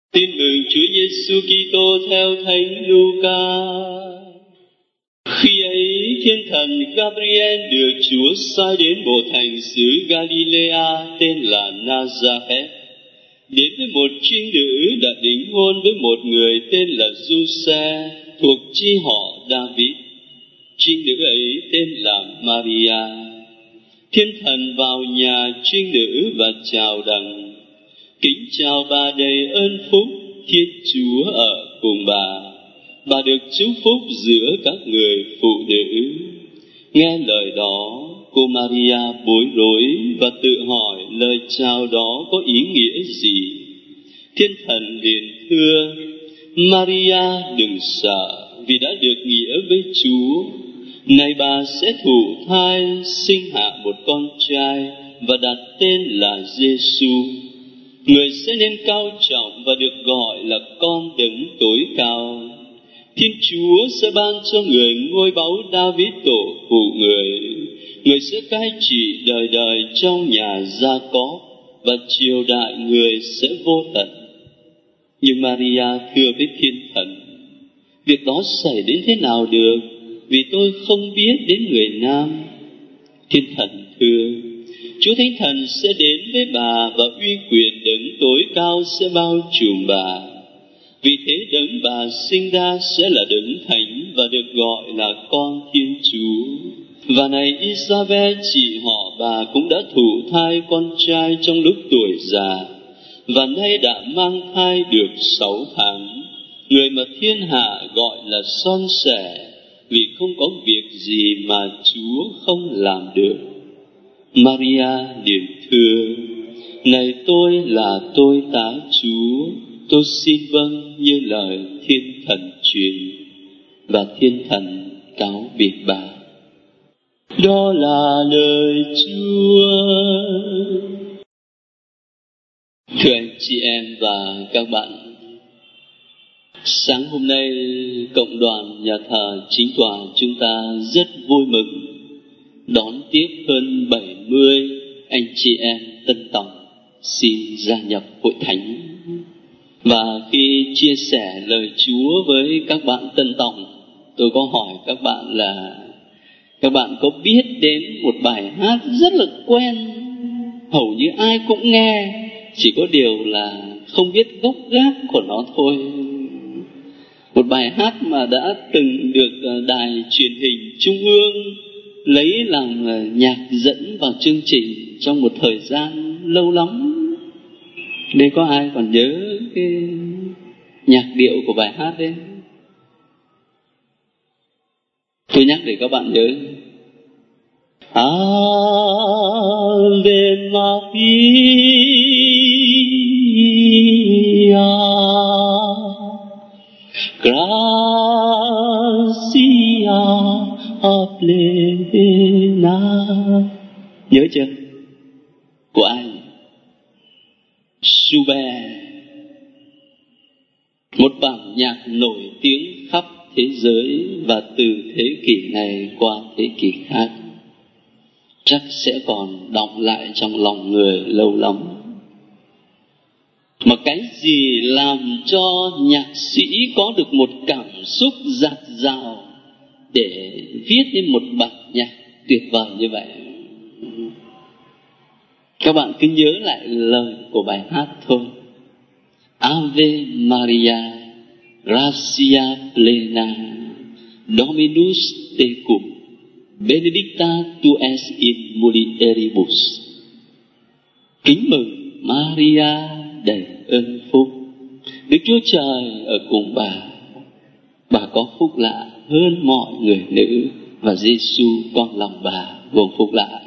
Tin mừng Chúa Giêsu Kitô theo Thánh Luca. Khi ấy, thiên thần Gabriel được Chúa sai đến một thành xứ Galilea tên là Nazareth, đến với một trinh nữ đã đính hôn với một người tên là Giuse, thuộc chi họ David. Trinh nữ ấy tên là Maria. Thiên thần vào nhà trinh nữ và chào đặng: Kính chào bà đầy ơn phúc, Thiên Chúa ở cùng bà. Bà được chúc phúc giữa các người phụ nữ. Nghe lời đó, cô Maria bối rối và tự hỏi lời chào đó có ý nghĩa gì. Thiên thần liền thưa: Maria, đừng sợ, vì đã được nghĩa với Chúa. Này bà sẽ thụ thai, sinh hạ một con trai và đặt tên là Giêsu. Người sẽ nên cao trọng và được gọi là con Đấng Tối Cao. Thiên Chúa sẽ ban cho người ngôi báu David tổ phụ người. Người sẽ cai trị đời đời trong nhà Gia-cóp, và triều đại người sẽ vô tận. Nhưng Maria thưa với thiên thần: Việc đó xảy đến thế nào được, vì tôi không biết đến người nam. Thiên thần thưa: Chúa Thánh Thần sẽ đến với bà, và uy quyền Đấng Tối Cao sẽ bao trùm bà. Vì thế đấng bà sinh ra sẽ là Đấng Thánh, và được gọi là con Thiên Chúa. Và này, Isabel chị họ bà cũng đã thụ thai con trai trong lúc tuổi già, và nay đã mang thai được 6 tháng. Người mà thiên hạ gọi là son sẻ, vì không có việc gì mà Chúa không làm được. Maria liền thưa: Này, tôi là tôi tá Chúa, tôi xin vâng như lời thiên thần truyền. Và thiên thần cáo biệt bà. Đó là lời Chúa. Thưa anh chị em và các bạn, sáng hôm nay cộng đoàn nhà thờ Chính tòa chúng ta rất vui mừng đón tiếp hơn 70 anh chị em Tân Tòng xin gia nhập hội thánh. Và khi chia sẻ lời Chúa với các bạn Tân Tòng, tôi có hỏi các bạn là các bạn có biết đến một bài hát rất là quen, hầu như ai cũng nghe, chỉ có điều là không biết gốc gác của nó thôi. Một bài hát mà đã từng được đài truyền hình Trung ương lấy làm nhạc dẫn vào chương trình trong một thời gian lâu lắm. Đây có ai còn nhớ cái nhạc điệu của bài hát đấy? Tôi nhắc để các bạn nhớ. Ave Maria, gracia plena. Nhớ chưa? Của ai? Schubert. Một bản nhạc nổi tiếng khắp thế giới, và từ thế kỷ này qua thế kỷ khác chắc sẽ còn đọng lại trong lòng người lâu lắm. Mà cái gì làm cho nhạc sĩ có được một cảm xúc dạt dào để viết nên một bản nhạc tuyệt vời như vậy? Các bạn cứ nhớ lại lời của bài hát thôi. Ave Maria, gratia plena, Dominus tecum, benedicta tu es in mulieribus. Kính mừng Maria đầy ơn phúc, Đức Chúa Trời ở cùng bà. Bà có phúc lạ hơn mọi người nữ, và Giêsu con lòng bà gồm phúc lạ.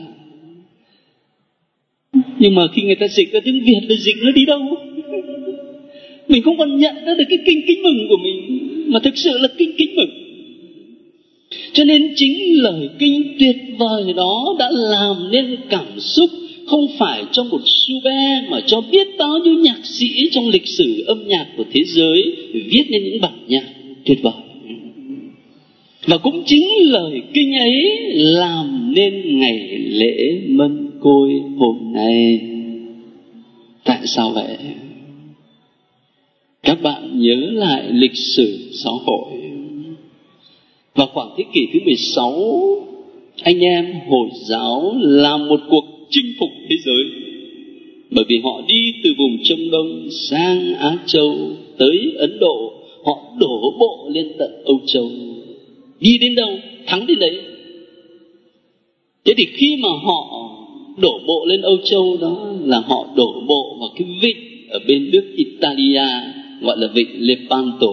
Nhưng mà khi người ta dịch ra tiếng Việt là dịch nó đi đâu? Mình không còn nhận ra được cái kinh kính mừng của mình, mà thực sự là kinh kính mừng. Cho nên chính lời kinh tuyệt vời đó đã làm nên cảm xúc, không phải cho một Schubert mà cho biết bao nhiêu nhạc sĩ trong lịch sử âm nhạc của thế giới viết nên những bản nhạc tuyệt vời. Và cũng chính lời kinh ấy làm nên ngày lễ mân côi hôm nay. Tại sao vậy? Các bạn nhớ lại lịch sử giáo hội. Vào khoảng thế kỷ thứ 16, anh em Hồi giáo làm một cuộc chinh phục thế giới. Bởi vì họ đi từ vùng Trung Đông sang Á Châu tới Ấn Độ, họ đổ bộ lên tận Âu Châu. Đi đến đâu, thắng đến đấy. Thế thì khi mà họ đổ bộ lên Âu Châu, đó là họ đổ bộ vào cái vịnh ở bên nước Italia, gọi là vịnh Lepanto.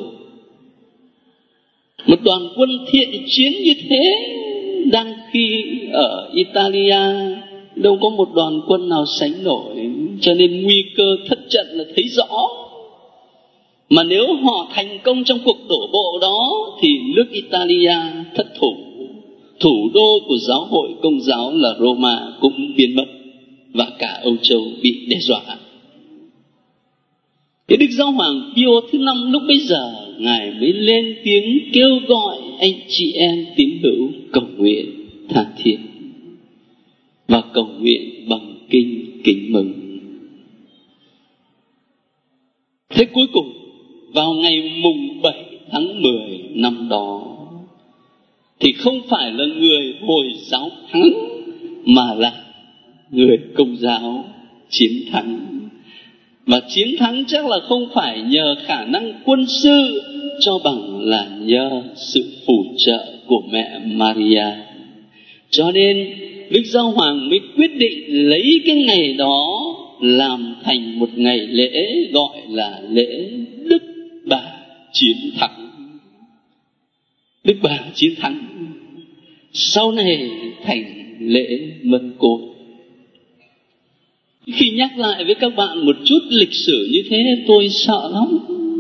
Một đoàn quân thiện chiến như thế, đang khi ở Italia đâu có một đoàn quân nào sánh nổi, cho nên nguy cơ thất trận là thấy rõ. Mà nếu họ thành công trong cuộc đổ bộ đó thì nước Italia thất thủ, thủ đô của giáo hội Công giáo là Roma cũng biến mất, và cả Âu Châu bị đe dọa. Cái Đức Giáo hoàng Pio thứ 5 lúc bấy giờ, Ngài mới lên tiếng kêu gọi anh chị em tín hữu cầu nguyện tha thiết và cầu nguyện bằng kinh kính mừng. Thế cuối cùng, vào ngày mùng 7 tháng 10 năm đó, thì không phải là người Hồi giáo thắng, mà là người Công giáo chiến thắng. Và chiến thắng chắc là không phải nhờ khả năng quân sự, cho bằng là nhờ sự phù trợ của mẹ Maria. Cho nên Đức Giáo hoàng mới quyết định lấy cái ngày đó làm thành một ngày lễ gọi là lễ Đức Bà Chiến Thắng. Đức Bà Chiến Thắng sau này thành lễ Mân Côi. Khi nhắc lại với các bạn một chút lịch sử như thế, tôi sợ lắm.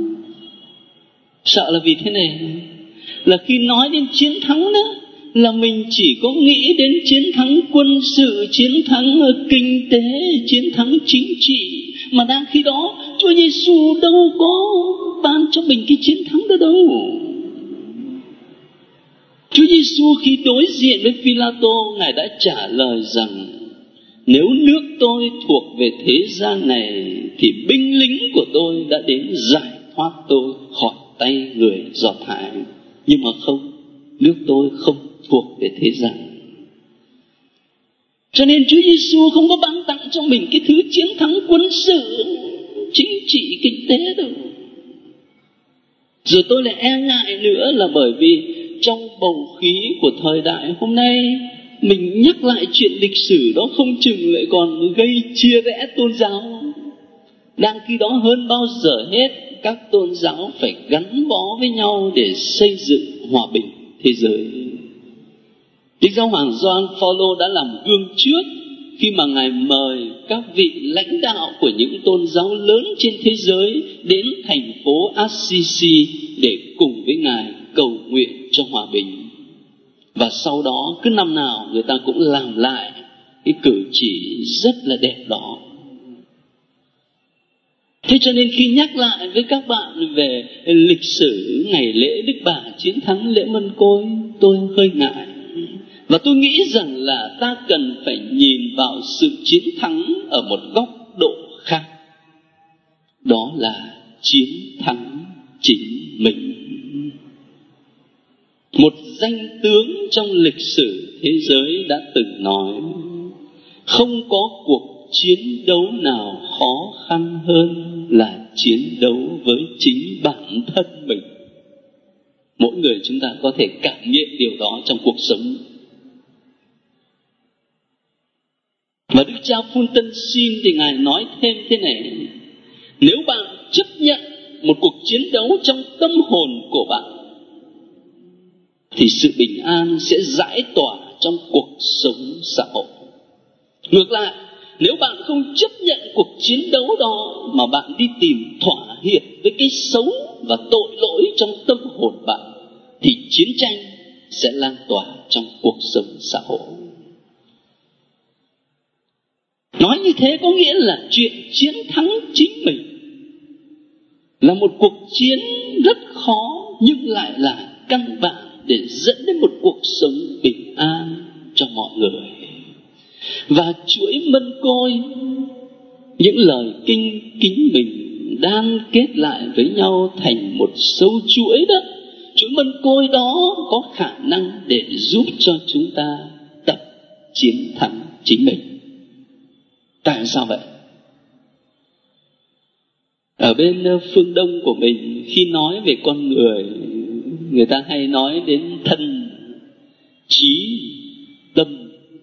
Sợ là vì thế này, là khi nói đến chiến thắng đó, là mình chỉ có nghĩ đến chiến thắng quân sự, chiến thắng kinh tế, chiến thắng chính trị. Mà đang khi đó Chúa Giêsu đâu có ban cho mình cái chiến thắng đó đâu. Chúa Giêsu khi đối diện với Phi-la-tô, Ngài đã trả lời rằng: nếu nước tôi thuộc về thế gian này, thì binh lính của tôi đã đến giải thoát tôi khỏi tay người Do Thái. Nhưng mà không, nước tôi không thuộc về thế gian. Cho nên Chúa Giêsu không có ban tặng cho mình cái thứ chiến thắng quân sự, chính trị, kinh tế đâu. Rồi tôi lại e ngại nữa là bởi vì trong bầu khí của thời đại hôm nay, mình nhắc lại chuyện lịch sử đó không chừng lại còn gây chia rẽ tôn giáo. Đang khi đó hơn bao giờ hết, các tôn giáo phải gắn bó với nhau để xây dựng hòa bình thế giới. Đức Giáo hoàng Gioan Phaolô đã làm gương trước khi mà Ngài mời các vị lãnh đạo của những tôn giáo lớn trên thế giới đến thành phố Assisi để cùng với Ngài cầu nguyện cho hòa bình. Và sau đó cứ năm nào người ta cũng làm lại cái cử chỉ rất là đẹp đó. Thế cho nên khi nhắc lại với các bạn về lịch sử ngày lễ Đức Bà Chiến Thắng, lễ Mân Côi, tôi hơi ngại. Và tôi nghĩ rằng là ta cần phải nhìn vào sự chiến thắng ở một góc độ khác. Đó là chiến thắng chính mình. Một danh tướng trong lịch sử thế giới đã từng nói: không có cuộc chiến đấu nào khó khăn hơn là chiến đấu với chính bản thân mình. Mỗi người chúng ta có thể cảm nghiệm điều đó trong cuộc sống. Và Đức cha Fulton Sheen thì Ngài nói thêm thế này: nếu bạn chấp nhận một cuộc chiến đấu trong tâm hồn của bạn, thì sự bình an sẽ rải tỏa trong cuộc sống xã hội. Ngược lại, nếu bạn không chấp nhận cuộc chiến đấu đó, mà bạn đi tìm thỏa hiệp với cái xấu và tội lỗi trong tâm hồn bạn, thì chiến tranh sẽ lan tỏa trong cuộc sống xã hội. Nói như thế có nghĩa là chuyện chiến thắng chính mình là một cuộc chiến rất khó, nhưng lại là căn bản để dẫn đến một cuộc sống bình an cho mọi người. Và chuỗi Mân Côi, những lời kinh kính mình đan kết lại với nhau thành một sâu chuỗi đó. Chuỗi mân côi đó có khả năng để giúp cho chúng ta tập chiến thắng chính mình. Tại sao vậy? Ở bên phương Đông của mình, khi nói về con người, người ta hay nói đến thân, trí, tâm.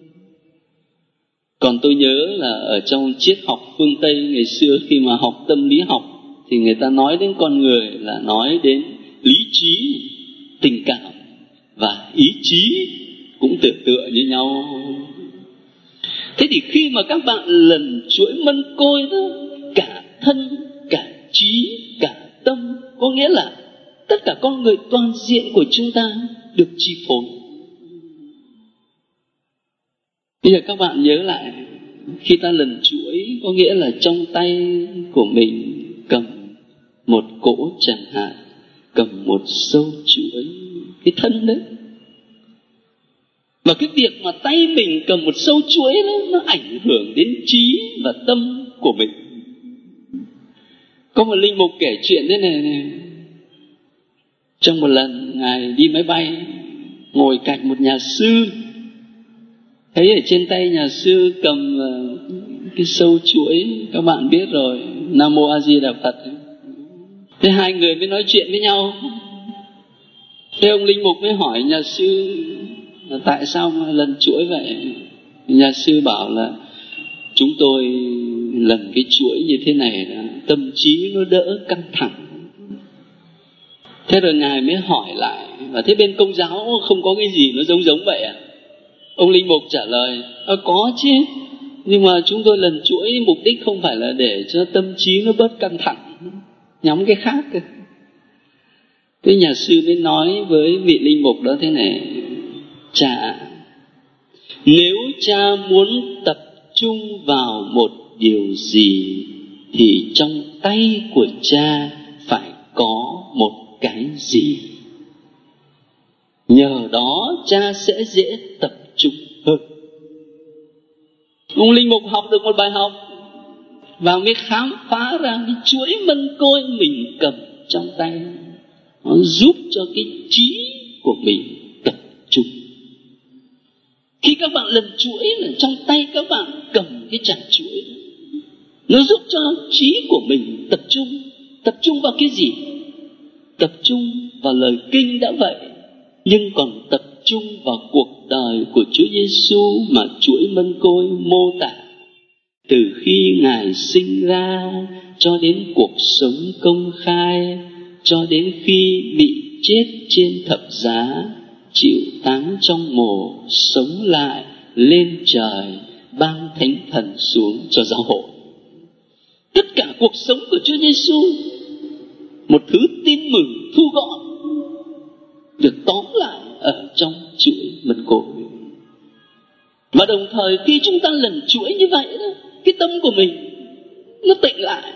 Còn tôi nhớ là ở trong triết học phương Tây ngày xưa, khi mà học tâm lý học, thì người ta nói đến con người là nói đến lý trí, tình cảm và ý chí, cũng tựa như nhau. Thế thì khi mà các bạn lần chuỗi mân côi đó, cả thân, cả trí, cả tâm, có nghĩa là tất cả con người toàn diện của chúng ta được chi phối. Bây giờ các bạn nhớ lại, khi ta lần chuỗi có nghĩa là trong tay của mình cầm một cỗ chẳng hạn, cầm một sâu chuỗi, cái thân đấy. Và cái việc mà tay mình cầm một sâu chuỗi đó, nó ảnh hưởng đến trí và tâm của mình. Có một linh mục kể chuyện thế này. Trong một lần Ngài đi máy bay, ngồi cạnh một nhà sư, thấy ở trên tay nhà sư cầm cái sâu chuỗi, các bạn biết rồi, Nam Mô A Di Đà Phật. Thế hai người mới nói chuyện với nhau. Thế ông linh mục mới hỏi nhà sư là tại sao mà lần chuỗi vậy? Nhà sư bảo là chúng tôi lần cái chuỗi như thế này là tâm trí nó đỡ căng thẳng. Thế rồi Ngài mới hỏi lại, và thế bên Công giáo không có cái gì nó giống vậy à? Ông linh mục trả lời, có chứ, nhưng mà chúng tôi lần chuỗi mục đích không phải là để cho tâm trí nó bớt căng thẳng, nhắm cái khác cơ. Cái nhà sư mới nói với vị linh mục đó thế này: cha, nếu cha muốn tập trung vào một điều gì thì trong tay của cha phải có một cái gì. Nhờ đó cha sẽ dễ tập trung hơn. Ông linh mục học được một bài học và mới khám phá ra cái chuỗi mân côi mình cầm trong tay, nó giúp cho cái trí của mình tập trung. Khi các bạn lần chuỗi là trong tay các bạn cầm cái chặt chuỗi, nó giúp cho trí của mình tập trung. Tập trung vào cái gì? Tập trung vào lời kinh đã vậy, nhưng còn tập trung vào cuộc đời của Chúa Giêsu mà chuỗi mân côi mô tả. Từ khi Ngài sinh ra cho đến cuộc sống công khai, cho đến khi bị chết trên thập giá, chịu táng trong mồ, sống lại, lên trời, ban Thánh Thần xuống cho giáo hội. Tất cả cuộc sống của Chúa Giêsu, một thứ tin mừng thu gọn, được tóm lại ở trong chuỗi mân côi. Và đồng thời khi chúng ta lần chuỗi như vậy đó, cái tâm của mình nó tịnh lại.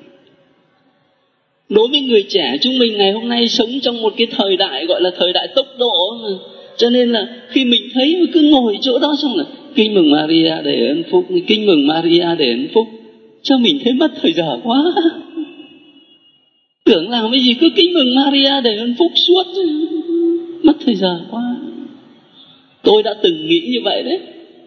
Đối với người trẻ chúng mình ngày hôm nay sống trong một cái thời đại gọi là thời đại tốc độ, cho nên là khi mình thấy cứ ngồi chỗ đó xong là kinh mừng Maria để ơn phúc, kinh mừng Maria để ơn phúc, cho mình thấy mất thời giờ quá. Tưởng làm cái gì cứ kinh mừng Maria để ơn phúc suốt, mất thời giờ quá. Tôi đã từng nghĩ như vậy đấy.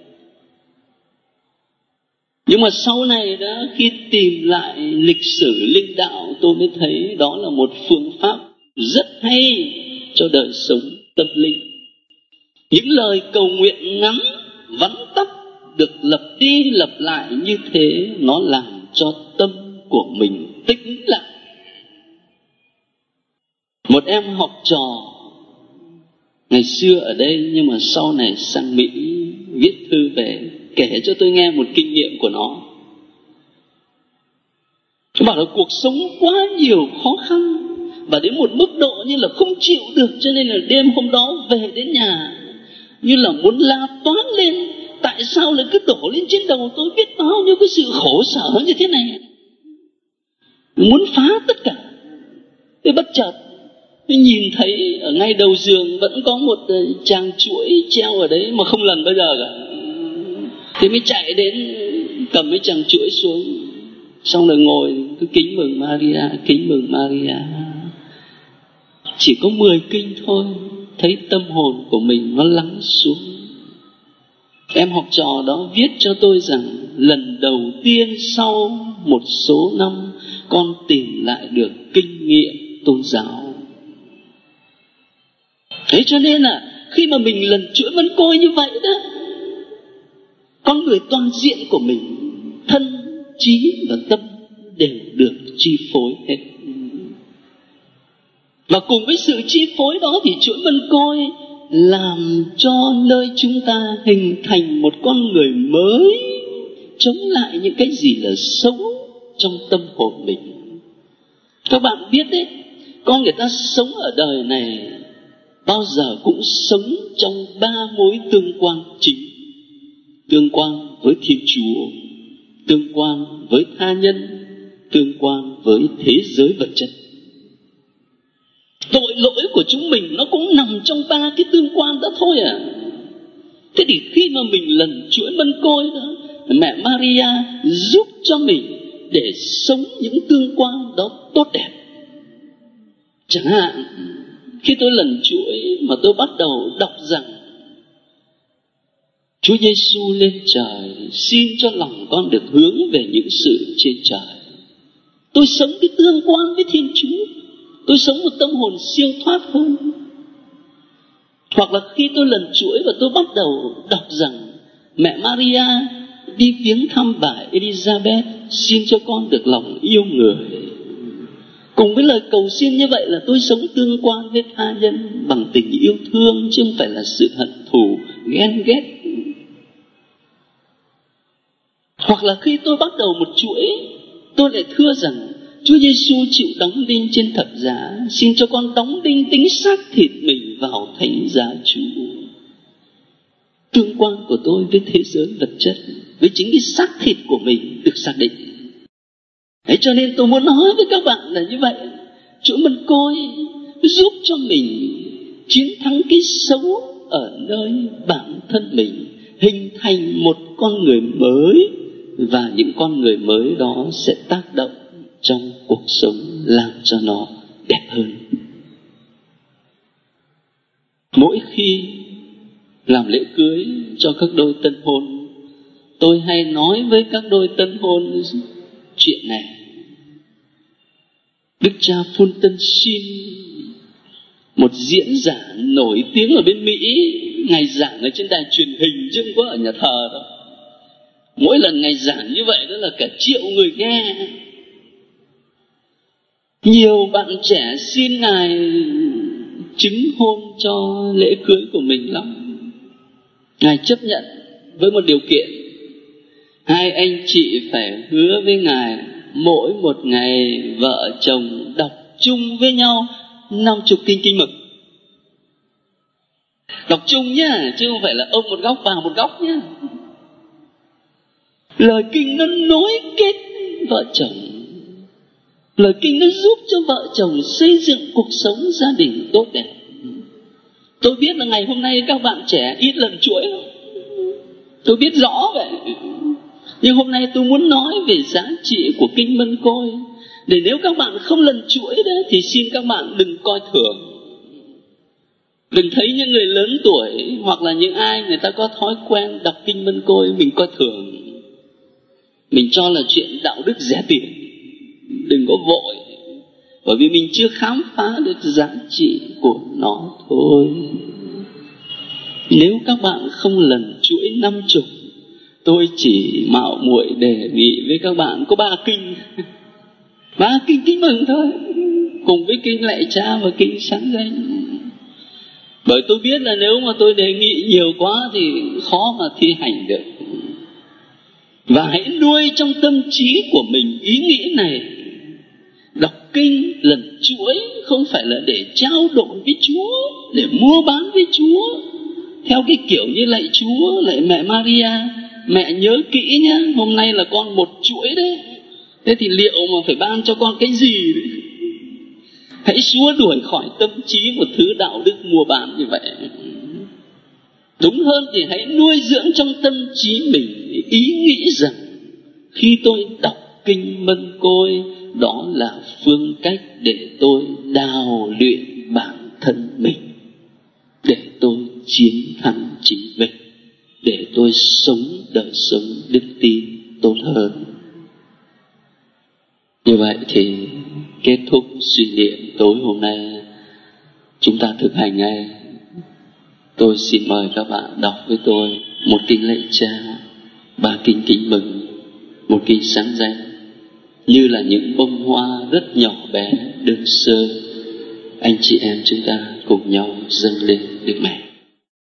Nhưng mà sau này đó, khi tìm lại lịch sử linh đạo, tôi mới thấy đó là một phương pháp rất hay cho đời sống tâm linh. Những lời cầu nguyện ngắn, vắn tắt được lặp đi lặp lại như thế, nó làm cho tâm của mình tĩnh lại. Một em học trò ngày xưa ở đây nhưng mà sau này sang Mỹ viết thư về, kể cho tôi nghe một kinh nghiệm của nó. Nó bảo là cuộc sống quá nhiều khó khăn, và đến một mức độ như là không chịu được, cho nên là đêm hôm đó về đến nhà như là muốn la toán lên. Tại sao lại cứ đổ lên trên đầu tôi biết bao nhiêu cái sự khổ sở như thế này, muốn phá tất cả. Tôi bất chợt tôi nhìn thấy ở ngay đầu giường vẫn có một chàng chuỗi treo ở đấy mà không lần bao giờ cả. Thì mới chạy đến cầm cái chàng chuỗi xuống, xong rồi ngồi cứ kính mừng Maria, kính mừng Maria. Chỉ có 10 kinh thôi, thấy tâm hồn của mình nó lắng xuống. Em học trò đó viết cho tôi rằng lần đầu tiên sau một số năm con tìm lại được kinh nghiệm tôn giáo. Thế cho nên là khi mà mình lần chuỗi mân côi như vậy đó, con người toàn diện của mình, thân, trí và tâm đều được chi phối hết. Và cùng với sự chi phối đó thì chuỗi mân côi làm cho nơi chúng ta hình thành một con người mới, chống lại những cái gì là xấu trong tâm hồn mình. Các bạn biết đấy, con người ta sống ở đời này bao giờ cũng sống trong 3 mối tương quan chính: tương quan với Thiên Chúa, tương quan với tha nhân, tương quan với thế giới vật chất. Tội lỗi của chúng mình nó cũng nằm trong 3 cái tương quan đó thôi à. Thế thì khi mà mình lần chuỗi mân côi đó, mẹ Maria giúp cho mình để sống những tương quan đó tốt đẹp. Chẳng hạn khi tôi lần chuỗi mà tôi bắt đầu đọc rằng Chúa Giêsu lên trời, xin cho lòng con được hướng về những sự trên trời. Tôi sống cái tương quan với Thiên Chúa, tôi sống một tâm hồn siêu thoát hơn. Hoặc là khi tôi lần chuỗi và tôi bắt đầu đọc rằng mẹ Maria đi viếng thăm bà Elizabeth, xin cho con được lòng yêu người. Cùng với lời cầu xin như vậy là tôi sống tương quan với tha nhân bằng tình yêu thương, chứ không phải là sự hận thù, ghen ghét. Hoặc là khi tôi bắt đầu một chuỗi, tôi lại thưa rằng Chúa Giêsu chịu đóng đinh trên thập giá, xin cho con đóng đinh tính xác thịt mình vào thánh giá Chúa. Tương quan của tôi với thế giới vật chất, với chính cái xác thịt của mình được xác định. Thế cho nên tôi muốn nói với các bạn là như vậy. Chuỗi mân côi giúp cho mình chiến thắng cái xấu ở nơi bản thân mình, hình thành một con người mới, và những con người mới đó sẽ tác động trong cuộc sống làm cho nó đẹp hơn. Mỗi khi làm lễ cưới cho các đôi tân hôn, tôi hay nói với các đôi tân hôn chuyện này. Đức cha Fulton Sheen, một diễn giả nổi tiếng ở bên Mỹ, ngài giảng ở trên đài truyền hình chứ không có ở nhà thờ đâu. Mỗi lần ngài giảng như vậy đó là cả 1 triệu người nghe. Nhiều bạn trẻ xin ngài chứng hôn cho lễ cưới của mình lắm. Ngài chấp nhận với một điều kiện: 2 anh chị phải hứa với ngài mỗi một ngày vợ chồng đọc chung với nhau 50 kinh mực. Đọc chung nhá, chứ không phải là ông một góc bà một góc nhá. Lời kinh nó nối kết vợ chồng. Lời kinh nó giúp cho vợ chồng xây dựng cuộc sống gia đình tốt đẹp. Tôi biết là ngày hôm nay các bạn trẻ ít lần chuỗi lắm, tôi biết rõ vậy. Nhưng hôm nay tôi muốn nói về giá trị của kinh mân côi, để nếu các bạn không lần chuỗi đó thì xin các bạn đừng coi thường. Đừng thấy những người lớn tuổi hoặc là những ai người ta có thói quen đọc kinh mân côi mình coi thường, mình cho là chuyện đạo đức rẻ tiền. Đừng có vội, bởi vì mình chưa khám phá được giá trị của nó thôi. Nếu các bạn không lần chuỗi 50, tôi chỉ mạo muội đề nghị với các bạn có 3 kinh. 3 kinh mừng thôi, cùng với kinh lạy cha và kinh sáng danh. Bởi tôi biết là nếu mà tôi đề nghị nhiều quá thì khó mà thi hành được. Và hãy nuôi trong tâm trí của mình ý nghĩ này: đọc kinh lần chuỗi không phải là để trao đổi với Chúa, để mua bán với Chúa theo cái kiểu như lạy Chúa, lạy mẹ Maria. Mẹ nhớ kỹ nhá, hôm nay là con một chuỗi đấy, thế thì liệu mà phải ban cho con cái gì đấy? Hãy xua đuổi khỏi tâm trí một thứ đạo đức mua bán như vậy. Đúng hơn thì hãy nuôi dưỡng trong tâm trí mình ý nghĩ rằng khi tôi đọc kinh mân côi đó là phương cách để tôi đào luyện bản thân mình, để tôi chiến thắng chính mình, để tôi sống đời sống đức tin tốt hơn. Như vậy thì kết thúc suy niệm tối hôm nay, chúng ta thực hành ngay. Tôi xin mời các bạn đọc với tôi một kinh lạy Cha, 3 kinh kính mừng, một kinh sáng danh, như là những bông hoa rất nhỏ bé đơn sơ. Anh chị em chúng ta cùng nhau dâng lên Đức Mẹ.